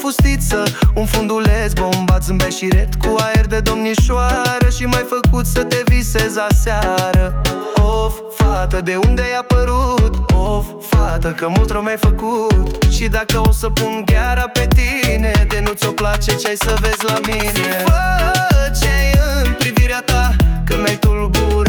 fustiță, un funduleț bombat, zâmbet și ret cu aer de domnișoară și m-ai făcut să te visezi aseară. Of, fată, de unde ai apărut? Of, fată, că mult rău mi-ai făcut. Și dacă o să pun gheara pe tine, de nu ți-o place ce-ai să vezi la mine. Fă ce-ai în privirea ta, că mi-ai tulburat